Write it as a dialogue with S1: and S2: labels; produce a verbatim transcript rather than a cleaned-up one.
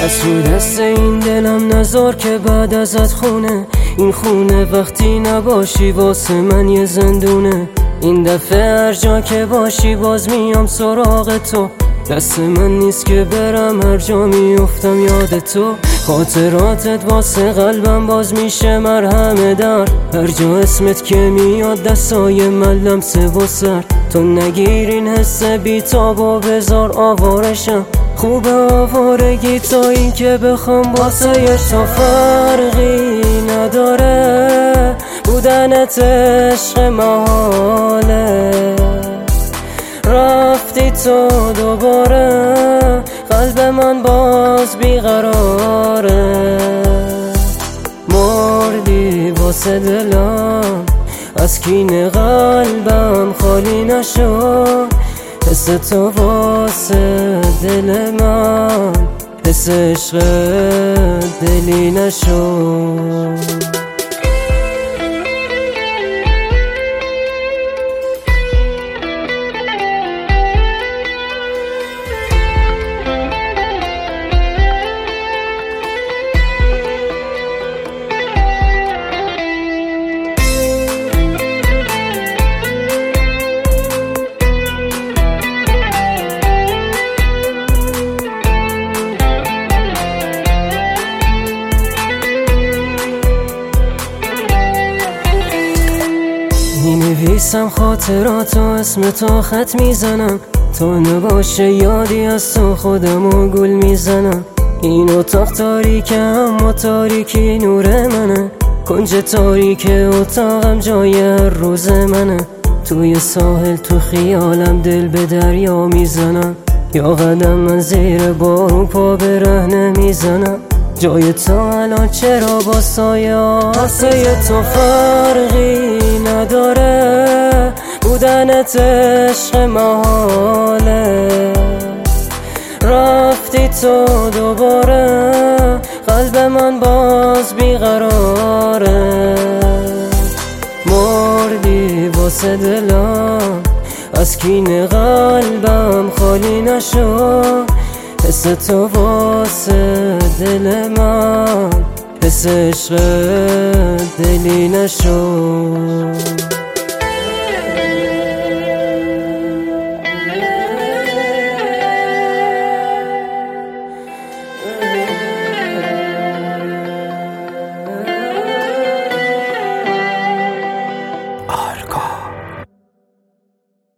S1: از رو دست این دلم نذار که بعد ازت خونه. این خونه وقتی نباشی واسه من یه زندونه. این دفعه هر جا که باشی باز میام سراغ تو. دست من نیست که برم هر جا میافتم یاد تو. خاطراتت واسه قلبم باز میشه مرهم در. هر جا اسمت که میاد دستای من لمسه و سر. تو نگیر این حس بیتاب و بذار آوارشم. خوبه آوارگی تا این که بخوام واسه تو فرقی نداره. بودنت عشق محاله. رفتی تو دوباره قلب من باز بیقراره. مردی واسه دلم از کینه قلبم خالی نشو. حس تو واسه دل من حس عشق دلی نشو. مینویسم خاطرات و اسم تو خط میزنم. تو نباشه یادی از تو خودمو گل میزنم. این اتاق تاریکه اما تاریکی نور منه. کنج تاریک اتاقم جای هر روز منه. توی ساحل تو خیالم دل به دریا میزنم. یا قدم من زیر بارون پا به رهنه میزنم. جای تو الان چرا با سایه آسه تو فرقی نداره. بودنت عشق محاله. رفتی تو دوباره قلب من باز بیقراره. مردی واسه دلم از کینه قلبم خالی نشو. حس تو واسه دل من حس عشق دلی نشو.